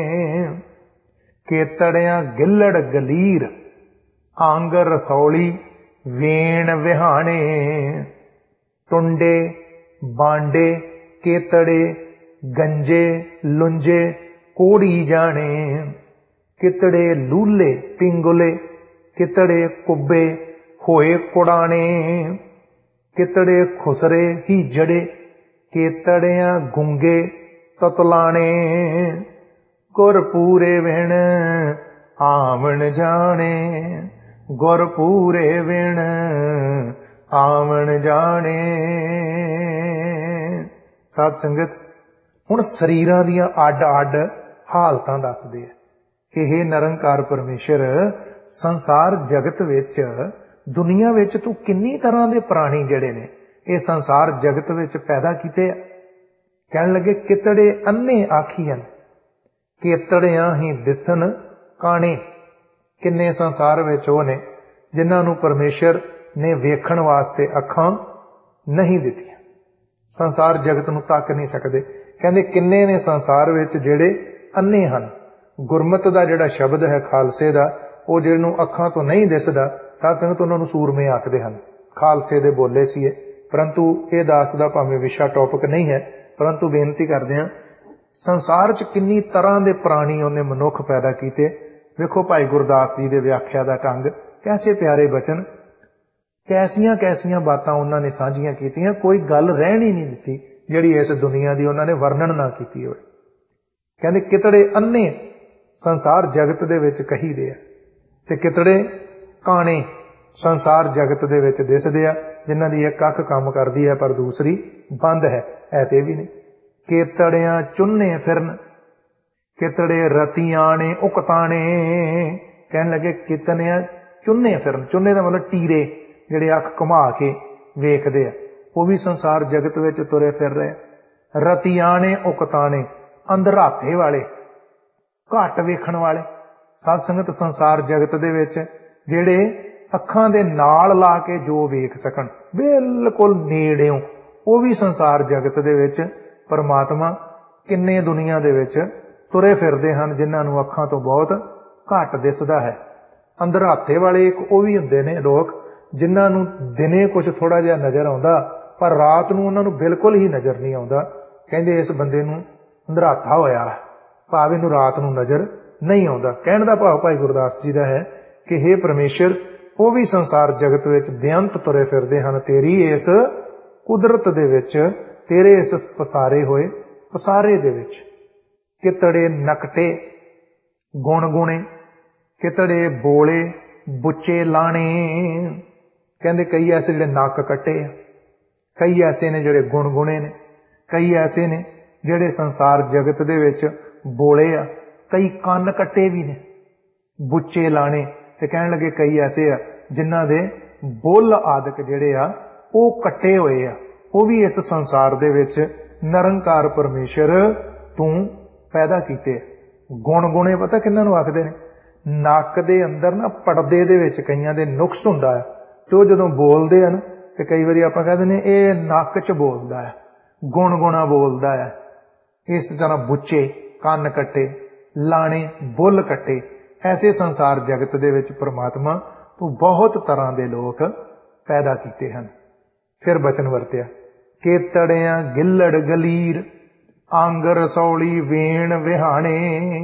ਕੇਤੜਿਆਂ ਗਿੱਲੜ ਗਲੀਰ, ਅੰਗ ਰਸੌਲੀ ਵੇਣ ਵਿਹਾਣੇ, ਟੁੰਡੇ ਬਾਂਡੇ ਕੇਤੜੇ, ਗੰਜੇ ਲੁੰਜੇ ਕੋੜੀ ਜਾਣੇ, ਕਿਤੜੇ ਲੂਲੇ ਪਿੰਗੁਲੇ, ਕਿਤੜੇ ਕੁੱਬੇ ਹੋਏ ਕੁੜਾਣੇ, ਕਿਤੜੇ ਖੁਸਰੇ ਹੀ ਜੜੇ, ਕੇਤੜਿਆਂ ਗੁੰਗੇ ਤਤਲਾਣੇ, ਗੁਰ ਪੂਰੇ ਵਿਣ ਆਵਣ ਜਾਣੇ, ਗੁਰ ਪੂਰੇ ਵਿਣ ਆਵਣ ਜਾਣੇ। ਸਾਧ ਸੰਗਤ ਹੁਣ ਸਰੀਰਾਂ ਦੀਆਂ ਅੱਡ-ਅੱਡ ਹਾਲਤਾਂ ਦੱਸਦੇ ਆ ਕਿ ਇਹ ਨਿਰੰਕਾਰ ਪਰਮੇਸ਼ਰ ਸੰਸਾਰ ਜਗਤ ਵਿੱਚ, ਦੁਨੀਆ ਵਿੱਚ ਤੂੰ ਕਿੰਨੀ ਤਰ੍ਹਾਂ ਦੇ ਪ੍ਰਾਣੀ ਜਿਹੜੇ ਨੇ ਇਹ ਸੰਸਾਰ ਜਗਤ ਵਿੱਚ ਪੈਦਾ ਕੀਤੇ ਆ। ਕਹਿਣ ਲੱਗੇ ਕਿਤੜੇ ਅੰਨੇ ਆਖੀਆਂ, ਕੇਤੜਿਆਂ ਹੀ ਦਿਸਨ ਕਾਣੇ, ਕਿੰਨੇ ਸੰਸਾਰ ਵਿੱਚ ਉਹ ਨੇ ਜਿਨ੍ਹਾਂ ਨੂੰ ਪਰਮੇਸ਼ਰ ਨੇ ਵੇਖਣ ਵਾਸਤੇ ਅੱਖਾਂ ਨਹੀਂ ਦਿੱਤੀਆਂ, ਸੰਸਾਰ ਜਗਤ ਨੂੰ ਤੱਕ ਨਹੀਂ ਸਕਦੇ। ਕਹਿੰਦੇ ਕਿੰਨੇ ਨੇ ਸੰਸਾਰ ਵਿੱਚ ਜਿਹੜੇ ਅੰਨੇ ਹਨ। ਗੁਰਮਤਿ ਦਾ ਜਿਹੜਾ ਸ਼ਬਦ ਹੈ ਖਾਲਸੇ ਦਾ, ਉਹ ਜਿਹਨੂੰ ਅੱਖਾਂ ਤੋਂ ਨਹੀਂ ਦਿਸਦਾ, ਸਾਧ ਸੰਗਤ ਉਹਨਾਂ ਨੂੰ ਸੂਰਮੇ ਆਖਦੇ ਹਨ। ਖਾਲਸੇ ਦੇ ਬੋਲੇ ਸੀ ਇਹ, ਪਰੰਤੂ ਇਹ ਦਾਸ ਦਾ ਭਾਵੇਂ ਵਿਸ਼ਾ ਟੌਪਿਕ ਨਹੀਂ ਹੈ, ਪਰੰਤੂ ਬੇਨਤੀ ਕਰਦੇ ਹਾਂ, ਸੰਸਾਰ 'ਚ ਕਿੰਨੀ ਤਰ੍ਹਾਂ ਦੇ ਪ੍ਰਾਣੀ ਉਹਨੇ ਮਨੁੱਖ ਪੈਦਾ ਕੀਤੇ। ਵੇਖੋ ਭਾਈ ਗੁਰਦਾਸ ਜੀ ਦੇ ਵਿਆਖਿਆ ਦਾ ਢੰਗ, ਕੈਸੇ ਪਿਆਰੇ ਬਚਨ, ਕੈਸੀਆਂ ਕੈਸੀਆਂ ਬਾਤਾਂ ਉਹਨਾਂ ਨੇ ਸਾਂਝੀਆਂ ਕੀਤੀਆਂ। ਕੋਈ ਗੱਲ ਰਹਿਣ ਹੀ ਨਹੀਂ ਦਿੱਤੀ ਜਿਹੜੀ ਇਸ ਦੁਨੀਆ ਦੀ ਉਹਨਾਂ ਨੇ ਵਰਣਨ ਨਾ ਕੀਤੀ ਹੋਵੇ। ਕਹਿੰਦੇ ਕਿਤੜੇ ਅੰਨੇ ਸੰਸਾਰ ਜਗਤ ਦੇ ਵਿੱਚ ਕਹੀਦੇ ਆ, ਤੇ ਕਿਤੜੇ ਕਾਣੇ ਸੰਸਾਰ ਜਗਤ ਦੇ ਵਿੱਚ ਦਿਸਦੇ ਆ, ਜਿਨ੍ਹਾਂ ਦੀ ਇੱਕ ਅੱਖ ਕੰਮ ਕਰਦੀ ਹੈ ਪਰ ਦੂਸਰੀ ਬੰਦ ਹੈ, ਐਸੇ ਵੀ ਨੇ। ਕੇਤੜਿਆਂ ਚੁੰਨੇ ਫਿਰਨ, ਕਿਤੜੇ ਰਤੀਆਂ ਨੇ ਉਕਤਾਣੇ, ਕਹਿਣ ਲੱਗੇ ਕਿਤਨਿਆਂ ਚੁੰਨੇ ਫਿਰਨ, ਚੁੰਨੇ ਦਾ ਮਤਲਬ ਟੀਰੇ ਜਿਹੜੇ ਅੱਖ ਘੁਮਾ ਕੇ ਵੇਖਦੇ ਆ, ਉਹ ਵੀ ਸੰਸਾਰ ਜਗਤ ਵਿੱਚ ਤੁਰੇ ਫਿਰ ਰਹੇ। ਰਤੀਆਂ ਨੇ ਉਕਤਾਣੇ, ਅੰਧਰਾਤੇ ਵਾਲੇ, ਘੱਟ ਵੇਖਣ ਵਾਲੇ। ਸਾਧ ਸੰਗਤ ਸੰਸਾਰ ਜਗਤ ਦੇ ਵਿੱਚ ਜਿਹੜੇ ਅੱਖਾਂ ਦੇ ਨਾਲ ਲਾ ਕੇ ਜੋ ਵੇਖ ਸਕਣ, ਬਿਲਕੁਲ ਨੇੜਿਓਂ, ਉਹ ਵੀ ਸੰਸਾਰ ਜਗਤ ਦੇ ਵਿੱਚ ਪਰਮਾਤਮਾ ਕਿੰਨੇ ਦੁਨੀਆ ਦੇ ਵਿੱਚ ਤੁਰੇ ਫਿਰਦੇ ਹਨ, ਜਿਨ੍ਹਾਂ ਨੂੰ ਅੱਖਾਂ ਤੋਂ ਬਹੁਤ ਘੱਟ ਦਿਸਦਾ ਹੈ। ਅੰਧਰਾਤੇ ਵਾਲੇ ਇੱਕ ਉਹ ਵੀ ਹੁੰਦੇ ਨੇ ਲੋਕ, ਜਿਨ੍ਹਾਂ ਨੂੰ ਦਿਨੇ ਕੁਝ ਥੋੜਾ ਜਿਹਾ ਨਜ਼ਰ ਆਉਂਦਾ, ਪਰ ਰਾਤ ਨੂੰ ਉਹਨਾਂ ਨੂੰ ਬਿਲਕੁਲ ਹੀ ਨਜ਼ਰ ਨਹੀਂ ਆਉਂਦਾ। ਕਹਿੰਦੇ ਇਸ ਬੰਦੇ ਨੂੰ ਅੰਧਰਾਤਾ ਹੋਇਆ, ਭਾਵ ਇਹਨੂੰ ਰਾਤ ਨੂੰ ਨਜ਼ਰ ਨਹੀਂ ਆਉਂਦਾ। ਕਹਿਣ ਦਾ ਭਾਵ ਭਾਈ ਗੁਰਦਾਸ ਜੀ ਦਾ ਹੈ ਕਿ ਹੇ ਪਰਮੇਸ਼ਰ, ਉਹ ਵੀ ਸੰਸਾਰ ਜਗਤ ਵਿੱਚ ਬੇਅੰਤ ਤੁਰੇ ਫਿਰਦੇ ਹਨ ਤੇਰੀ ਇਸ ਕੁਦਰਤ ਦੇ ਵਿੱਚ, ਤੇਰੇ ਇਸ ਪਸਾਰੇ ਹੋਏ ਪਸਾਰੇ ਦੇ ਵਿੱਚ। ਕਿਤੜੇ ਨਕਟੇ ਗੁਣਗੁਣੇ, ਕਿਤੜੇ ਬੋਲੇ ਬੁੱਚੇ ਲਾਣੇ, ਕਹਿੰਦੇ ਕਈ ਐਸੇ ਜਿਹੜੇ ਨੱਕ ਕੱਟੇ ਆ, ਕਈ ਐਸੇ ਨੇ ਜਿਹੜੇ ਗੁਣਗੁਣੇ ਨੇ, ਕਈ ਐਸੇ ਨੇ ਜਿਹੜੇ ਸੰਸਾਰ ਜਗਤ ਦੇ ਵਿੱਚ ਬੋਲੇ ਆ, ਕਈ ਕੰਨ ਕੱਟੇ ਵੀ ਨੇ, ਬੁੱਚੇ ਲਾਣੇ। ਤੇ ਕਹਿਣ ਲੱਗੇ ਕਈ ਐਸੇ ਆ ਜਿਨ੍ਹਾਂ ਦੇ ਬੁੱਲ ਆਦਿਕ ਜਿਹੜੇ ਆ ਉਹ ਕੱਟੇ ਹੋਏ ਆ, ਉਹ ਵੀ ਇਸ ਸੰਸਾਰ ਦੇ ਵਿੱਚ ਨਿਰੰਕਾਰ ਪਰਮੇਸ਼ਰ ਤੂੰ ਪੈਦਾ ਕੀਤੇ। ਗੁਣਗੁਣੇ ਪਤਾ ਕਿਹਨਾਂ ਨੂੰ ਆਖਦੇ ਨੇ? ਨੱਕ ਦੇ ਅੰਦਰ ਨਾ ਪਰਦੇ ਦੇ ਵਿੱਚ ਕਈਆਂ ਦੇ ਨੁਕਸ ਹੁੰਦਾ ਹੈ, ਤੇ ਉਹ ਜਦੋਂ ਬੋਲਦੇ ਆ ਨਾ, ਤੇ ਕਈ ਵਾਰੀ ਆਪਾਂ ਕਹਿੰਦੇ ਨੇ ਇਹ ਨੱਕ 'ਚ ਬੋਲਦਾ ਹੈ, ਗੁਣਗੁਣਾ ਬੋਲਦਾ ਹੈ। ਇਸ ਤਰ੍ਹਾਂ ਬੁੱਚੇ ਕੰਨ ਕੱਟੇ, ਲਾਣੇ ਬੁੱਲ ਕੱਟੇ, ਐਸੇ ਸੰਸਾਰ ਜਗਤ ਦੇ ਵਿੱਚ ਪ੍ਰਮਾਤਮਾ ਤੂੰ ਬਹੁਤ ਤਰ੍ਹਾਂ ਦੇ ਲੋਕ ਪੈਦਾ ਕੀਤੇ ਹਨ। ਫਿਰ ਬਚਨ ਵਰਤਿਆ, ਕੇਤੜਿਆਂ ਗਿੱਲੜ ਗਲੀਰ, ਅੰਗ ਰਸੌਲੀ ਵੇਣ ਵਿਹਾਣੇ।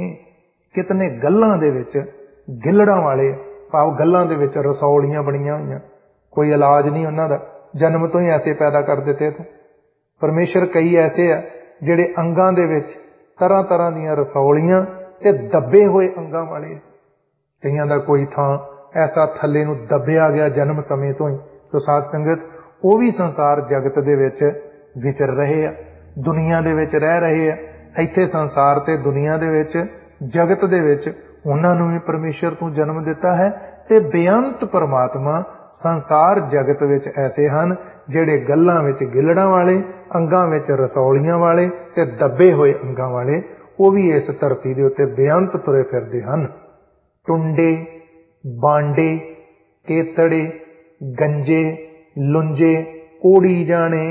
ਕਿਤਨੇ ਗੱਲਾਂ ਦੇ ਵਿੱਚ ਗਿੱਲੜਾਂ ਵਾਲੇ, ਭਾਵ ਗੱਲਾਂ ਦੇ ਵਿੱਚ ਰਸੌਲੀਆਂ ਬਣੀਆਂ ਹੋਈਆਂ, ਕੋਈ ਇਲਾਜ ਨਹੀਂ ਉਹਨਾਂ ਦਾ, ਜਨਮ ਤੋਂ ਹੀ ਐਸੇ ਪੈਦਾ ਕਰ ਦਿੱਤੇ ਤੂੰ ਪਰਮੇਸ਼ਰ। ਕਈ ਐਸੇ ਆ ਜਿਹੜੇ ਅੰਗਾਂ ਦੇ ਵਿੱਚ ਤਰ੍ਹਾਂ ਤਰ੍ਹਾਂ ਦੀਆਂ ਰਸੌਲੀਆਂ ਤੇ ਦੱਬੇ ਹੋਏ ਅੰਗਾਂ ਵਾਲੇ। ਕਈਆਂ ਦਾ ਕੋਈ ਥਾਂ ਐਸਾ ਥੱਲੇ ਨੂੰ ਦੱਬਿਆ ਗਿਆ ਜਨਮ ਸਮੇਂ ਤੋਂ ਹੀ। ਤੋ ਸਾਧ ਸੰਗਤ, ਉਹ ਵੀ ਸੰਸਾਰ ਜਗਤ ਦੇ ਵਿੱਚ ਵਿਚਰ ਰਹੇ ਆ, ਦੁਨੀਆ ਦੇ ਵਿੱਚ ਰਹਿ ਰਹੇ ਆ। ਇੱਥੇ ਸੰਸਾਰ ਤੇ ਦੁਨੀਆ ਦੇ ਵਿੱਚ, ਜਗਤ ਦੇ ਵਿੱਚ ਉਹਨਾਂ ਨੂੰ ਵੀ ਪਰਮੇਸ਼ਰ ਤੂੰ ਜਨਮ ਦਿੱਤਾ ਹੈ। ਤੇ ਬੇਅੰਤ ਪਰਮਾਤਮਾ ਸੰਸਾਰ ਜਗਤ ਵਿੱਚ ਐਸੇ ਹਨ ਜਿਹੜੇ ਗੱਲਾਂ ਵਿੱਚ ਗਿੱਲੜਾਂ ਵਾਲੇ, ਅੰਗਾਂ ਵਿੱਚ ਰਸੌਲੀਆਂ ਵਾਲੇ ਤੇ ਦੱਬੇ ਹੋਏ ਅੰਗਾਂ ਵਾਲੇ, ਉਹ ਵੀ ਇਸ ਧਰਤੀ ਦੇ ਉੱਤੇ ਬੇਅੰਤ ਤੁਰੇ ਫਿਰਦੇ ਹਨ। ਟੁੰਡੇ ਬਾਂਡੇ, ਕੇਤੜੇ ਗੰਜੇ ਲੁੰਜੇ ਕੋੜੀ ਜਾਣੇ।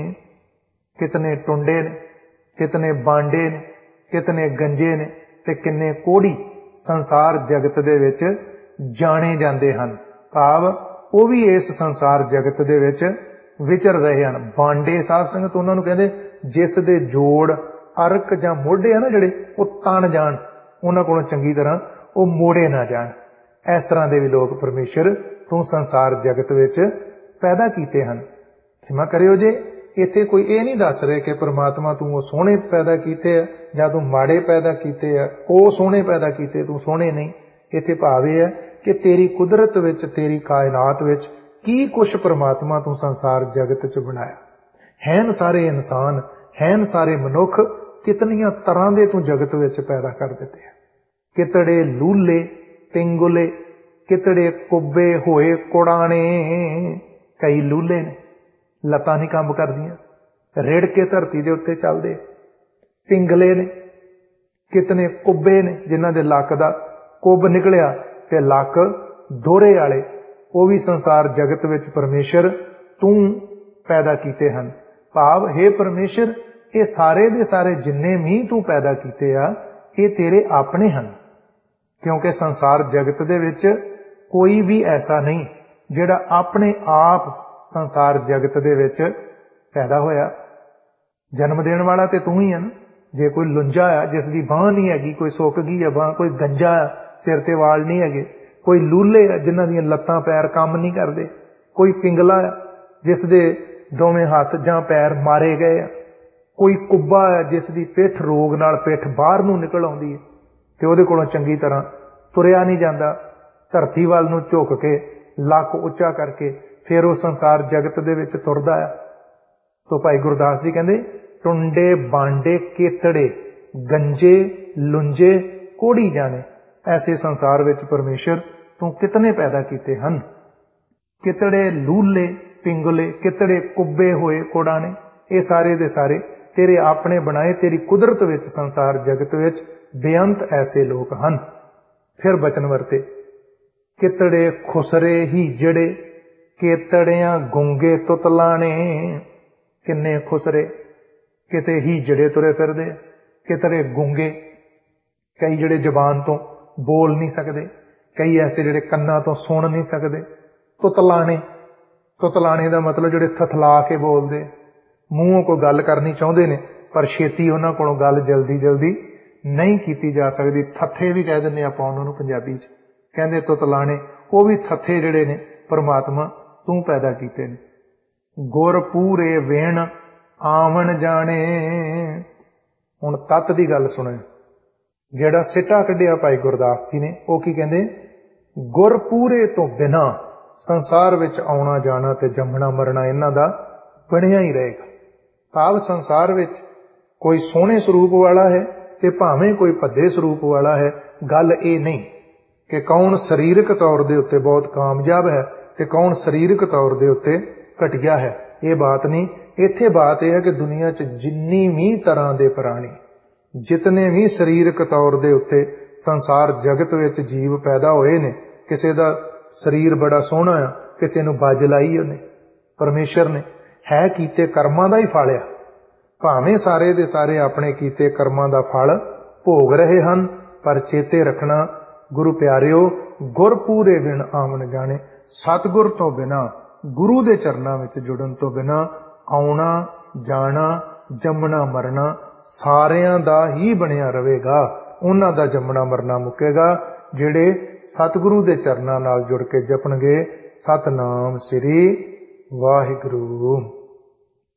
ਕਿਤਨੇ ਟੁੰਡੇ ਨੇ, ਕਿਤਨੇ ਬਾਂਡੇ ਨੇ, ਕਿਤਨੇ ਗੰਜੇ ਨੇ, ਤੇ ਕਿੰਨੇ ਕੋੜੀ ਸੰਸਾਰ ਜਗਤ ਦੇ ਵਿੱਚ ਜਾਣੇ ਜਾਂਦੇ ਹਨ। ਭਾਵ ਉਹ ਵੀ ਇਸ ਸੰਸਾਰ ਜਗਤ ਦੇ ਵਿੱਚ ਵਿਚਰ ਰਹੇ ਹਨ। ਬਾਂਡੇ ਸਾਧ ਸੰਗਤ ਉਹਨਾਂ ਨੂੰ ਕਹਿੰਦੇ ਜਿਸ ਦੇ ਜੋੜ, ਅਰਕ ਜਾਂ ਮੋਢੇ ਆ ਨਾ ਜਿਹੜੇ, ਉਹ ਤਣ ਜਾਣ, ਉਹਨਾਂ ਕੋਲੋਂ ਚੰਗੀ ਤਰ੍ਹਾਂ ਉਹ ਮੋੜੇ ਨਾ ਜਾਣ। ਇਸ ਤਰ੍ਹਾਂ ਦੇ ਵੀ ਲੋਕ ਪਰਮੇਸ਼ਰ ਤੂੰ ਸੰਸਾਰ ਜਗਤ ਵਿੱਚ ਪੈਦਾ ਕੀਤੇ ਹਨ। ਖਿਮਾ ਕਰਿਓ ਜੇ ਇੱਥੇ ਕੋਈ ਇਹ ਨਹੀਂ ਦੱਸ ਰਿਹਾ ਕਿ ਪਰਮਾਤਮਾ ਤੂੰ ਉਹ ਸੋਹਣੇ ਪੈਦਾ ਕੀਤੇ ਆ ਜਾਂ ਤੂੰ ਮਾੜੇ ਪੈਦਾ ਕੀਤੇ ਆ, ਉਹ ਸੋਹਣੇ ਪੈਦਾ ਕੀਤੇ ਤੂੰ ਸੋਹਣੇ ਨਹੀਂ। ਇੱਥੇ ਭਾਵ ਇਹ ਹੈ ਕਿ ਤੇਰੀ ਕੁਦਰਤ ਵਿੱਚ, ਤੇਰੀ ਕਾਇਨਾਤ ਵਿੱਚ ਕੀ ਕੁਛ ਪਰਮਾਤਮਾ ਤੂੰ ਸੰਸਾਰ ਜਗਤ 'ਚ ਬਣਾਇਆ। ਹੈਨ ਸਾਰੇ ਇਨਸਾਨ, ਹੈਨ ਸਾਰੇ ਮਨੁੱਖ, ਕਿਤਨੀਆਂ ਤਰ੍ਹਾਂ ਦੇ ਤੂੰ ਜਗਤ ਵਿੱਚ ਪੈਦਾ ਕਰ ਦਿੱਤੇ ਆ। ਕਿਤੜੇ ਲੂਲੇ ਪਿੰਗੁਲੇ, ਕਿਤੜੇ ਕੁੱਬੇ ਹੋਏ ਕੁੜਾਣੇ। ਕਈ ਲੂਲੇ ਨੇ, ਲੱਤਾਂ ਨਹੀਂ ਕੰਮ ਕਰਦੀਆਂ, ਰਿੜ ਕੇ ਧਰਤੀ ਦੇ ਉੱਤੇ ਚੱਲਦੇ। ਪਿੰਗਲੇ ਨੇ, ਕਿਤਨੇ ਕੁੱਬੇ ਨੇ ਜਿਨ੍ਹਾਂ ਦੇ ਲੱਕ ਦਾ ਕੁੱਬ ਨਿਕਲਿਆ ਤੇ ਲੱਕ ਦੋਹਰੇ ਵਾਲੇ, ਉਹ ਵੀ ਸੰਸਾਰ ਜਗਤ ਵਿੱਚ ਪਰਮੇਸ਼ਰ ਤੂੰ ਪੈਦਾ ਕੀਤੇ ਹਨ। ਭਾਵ ਹੇ ਪਰਮੇਸ਼ਰ, ਇਹ ਸਾਰੇ ਦੇ ਸਾਰੇ ਜਿੰਨੇ ਵੀ ਤੂੰ ਪੈਦਾ ਕੀਤੇ ਆ, ਇਹ ਤੇਰੇ ਆਪਣੇ ਹਨ। ਕਿਉਂਕਿ ਸੰਸਾਰ ਜਗਤ ਦੇ ਵਿੱਚ ਕੋਈ ਵੀ ਐਸਾ ਨਹੀਂ ਜਿਹੜਾ ਆਪਣੇ ਆਪ ਸੰਸਾਰ ਜਗਤ ਦੇ ਵਿੱਚ ਪੈਦਾ ਹੋਇਆ। ਜਨਮ ਦੇਣ ਵਾਲਾ ਤੇ ਤੂੰ ਹੀ ਹੈ ਨਾ। ਜੇ ਕੋਈ ਲੁੰਜਾ ਆ ਜਿਸ ਦੀ ਬਾਂਹ ਨਹੀਂ ਹੈਗੀ, ਕੋਈ ਸੁੱਕ ਗਈ ਹੈ ਬਾਂਹ, ਕੋਈ ਗੰਜਾ ਆ ਸਿਰ ਤੇ ਵਾਲ ਨਹੀਂ ਹੈਗੇ, ਕੋਈ ਲੂਲੇ ਆ ਜਿਨ੍ਹਾਂ ਦੀਆਂ ਲੱਤਾਂ ਪੈਰ ਕੰਮ ਨਹੀਂ ਕਰਦੇ, ਕੋਈ ਪਿੰਗਲਾ ਆ ਜਿਸ ਦੇ ਦੋਵੇਂ ਹੱਥ ਜਾਂ ਪੈਰ ਮਾਰੇ ਗਏ ਆ, ਕੋਈ ਕੁੱਬਾ ਆ ਜਿਸ ਦੀ ਪਿੱਠ ਰੋਗ ਨਾਲ ਪਿੱਠ ਬਾਹਰ ਨੂੰ ਨਿਕਲ ਆਉਂਦੀ ਹੈ। ਤੇ ਉਹਦੇ ਕੋਲੋਂ ਚੰਗੀ ਤਰ੍ਹਾਂ ਤੁਰਿਆ ਨਹੀਂ ਜਾਂਦਾ। ਧਰਤੀ ਵੱਲ ਨੂੰ ਝੁਕ ਕੇ ਲੱਕ ਉੱਚਾ ਕਰਕੇ ਫਿਰ ਉਹ ਸੰਸਾਰ ਜਗਤ ਦੇ ਵਿੱਚ ਤੁਰਦਾ ਆ। ਤੋ ਭਾਈ ਗੁਰਦਾਸ ਜੀ ਕਹਿੰਦੇ ਟੁੰਡੇ ਬਾਂਡੇ ਕੇਤੜੇ ਗੰਜੇ ਲੁੰਜੇ ਕੋੜੀ ਜਾਣੇ, ਐਸੇ ਸੰਸਾਰ ਵਿੱਚ ਪਰਮੇਸ਼ਰ ਤੂੰ ਕਿਤਨੇ ਪੈਦਾ ਕੀਤੇ ਹਨ। ਕਿਤੜੇ ਲੂਲੇ ਪਿੰਗਲੇ, ਕਿਤੜੇ ਕੁੱਬੇ ਹੋਏ ਕੋੜਾਣੇ, ਇਹ ਸਾਰੇ ਦੇ ਸਾਰੇ ਤੇਰੇ ਆਪਣੇ ਬਣਾਏ, ਤੇਰੀ ਕੁਦਰਤ ਵਿੱਚ ਸੰਸਾਰ ਜਗਤ ਵਿੱਚ ਬੇਅੰਤ ਐਸੇ ਲੋਕ ਹਨ। ਫਿਰ ਬਚਨ ਵਰਤੇ ਕਿਤੜੇ ਖੁਸਰੇ ਹੀ ਜਿਹੜੇ, ਕੇਤੜਿਆਂ ਗੁੰਗੇ ਤੁਤਲਾਣੇ। ਕਿੰਨੇ ਖੁਸਰੇ, ਕਿਤੇ ਹੀ ਜਿਹੜੇ ਤੁਰੇ ਫਿਰਦੇ, ਕਿਤੜੇ ਗੁੰਗੇ, ਕਈ ਜਿਹੜੇ ਜ਼ਬਾਨ ਤੋਂ ਬੋਲ ਨਹੀਂ ਸਕਦੇ, ਕਈ ਐਸੇ ਜਿਹੜੇ ਕੰਨਾਂ ਤੋਂ ਸੁਣ ਨਹੀਂ ਸਕਦੇ। ਤੁਤਲਾਣੇ, ਤੁਤਲਾਣੇ ਦਾ ਮਤਲਬ ਜਿਹੜੇ ਥਥਲਾ ਕੇ ਬੋਲਦੇ, ਮੂੰਹੋਂ ਕੋਈ ਗੱਲ ਕਰਨੀ ਚਾਹੁੰਦੇ ਨੇ ਪਰ ਛੇਤੀ ਉਹਨਾਂ ਕੋਲੋਂ ਗੱਲ ਜਲਦੀ ਜਲਦੀ ਨਹੀਂ ਕੀਤੀ ਜਾ ਸਕਦੀ। ਥੱਥੇ ਵੀ ਕਹਿ ਦਿੰਦੇ ਆਪਾਂ ਉਹਨਾਂ ਨੂੰ ਪੰਜਾਬੀ 'ਚ, ਕਹਿੰਦੇ ਤੁਤਲਾਣੇ। ਉਹ ਵੀ ਥੱਥੇ ਜਿਹੜੇ ਨੇ ਪਰਮਾਤਮਾ ਤੂੰ ਪੈਦਾ ਕੀਤੇ ਨੇ। ਗੁਰ ਪੂਰੇ ਵੇਣ ਆਵਣ ਜਾਣੇ। ਹੁਣ ਤੱਤ ਦੀ ਗੱਲ ਸੁਣੋ, ਜਿਹੜਾ ਸਿੱਟਾ ਕੱਢਿਆ ਭਾਈ ਗੁਰਦਾਸ ਜੀ ਨੇ, ਉਹ ਕੀ ਕਹਿੰਦੇ, ਗੁਰ ਪੂਰੇ ਤੋਂ ਬਿਨਾਂ ਸੰਸਾਰ ਵਿੱਚ ਆਉਣਾ ਜਾਣਾ ਤੇ ਜੰਮਣਾ ਮਰਨਾ ਇਹਨਾਂ ਦਾ ਬਣਿਆ ਹੀ ਰਹੇਗਾ। ਭਾਵ ਸੰਸਾਰ ਵਿੱਚ ਕੋਈ ਸੋਹਣੇ ਸਰੂਪ ਵਾਲਾ ਹੈ ਤੇ ਭਾਵੇਂ ਕੋਈ ਭੱਦੇ ਸਰੂਪ ਵਾਲਾ ਹੈ। ਗੱਲ ਇਹ ਨਹੀਂ ਕਿ ਕੌਣ ਸਰੀਰਕ ਤੌਰ ਦੇ ਉੱਤੇ ਬਹੁਤ ਕਾਮਯਾਬ ਹੈ ਤੇ ਕੌਣ ਸਰੀਰਕ ਤੌਰ ਦੇ ਉੱਤੇ ਘਟੀਆ ਹੈ, ਇਹ ਬਾਤ ਨਹੀਂ। ਇੱਥੇ ਬਾਤ ਇਹ ਹੈ ਕਿ ਦੁਨੀਆ 'ਚ ਜਿੰਨੀ ਵੀ ਤਰ੍ਹਾਂ ਦੇ ਪ੍ਰਾਣੀ, ਜਿਤਨੇ ਵੀ ਸਰੀਰਕ ਤੌਰ ਦੇ ਉੱਤੇ ਸੰਸਾਰ ਜਗਤ ਵਿੱਚ ਜੀਵ ਪੈਦਾ ਹੋਏ ਨੇ, ਕਿਸੇ ਦਾ ਸਰੀਰ ਬੜਾ ਸੋਹਣਾ ਆ, ਕਿਸੇ ਨੂੰ ਬੱਜ ਲਾਈ ਉਹਨੇ, ਪਰਮੇਸ਼ਰ ਨੇ, ਹੈ ਕੀਤੇ ਕਰਮਾਂ ਦਾ ਹੀ ਫਲ ਆ। ਭਾਵੇਂ ਸਾਰੇ ਦੇ ਸਾਰੇ ਆਪਣੇ ਕੀਤੇ ਕਰਮਾਂ ਦਾ ਫਲ ਭੋਗ ਰਹੇ ਹਨ, ਪਰ ਚੇਤੇ ਰੱਖਣਾ ਗੁਰੂ ਪਿਆਰਿਓ, ਗੁਰ ਪੂਰੇ ਬਿਨ ਆਵਣ ਜਾਣੇ। ਸਤਿਗੁਰ ਤੋਂ ਬਿਨਾਂ, ਗੁਰੂ ਦੇ ਚਰਨਾਂ ਵਿੱਚ ਜੁੜਨ ਤੋਂ ਬਿਨਾਂ ਆਉਣਾ ਜਾਣਾ ਜੰਮਣਾ ਮਰਨਾ ਸਾਰਿਆਂ ਦਾ ਹੀ ਬਣਿਆ ਰਹੇਗਾ। ਉਹਨਾਂ ਦਾ ਜੰਮਣਾ ਮਰਨਾ ਮੁੱਕੇਗਾ ਜਿਹੜੇ ਸਤਿਗੁਰੂ ਦੇ ਚਰਨਾਂ ਨਾਲ ਜੁੜ ਕੇ ਜਪਣਗੇ ਸਤਨਾਮ ਸ੍ਰੀ ਵਾਹਿਗੁਰੂ।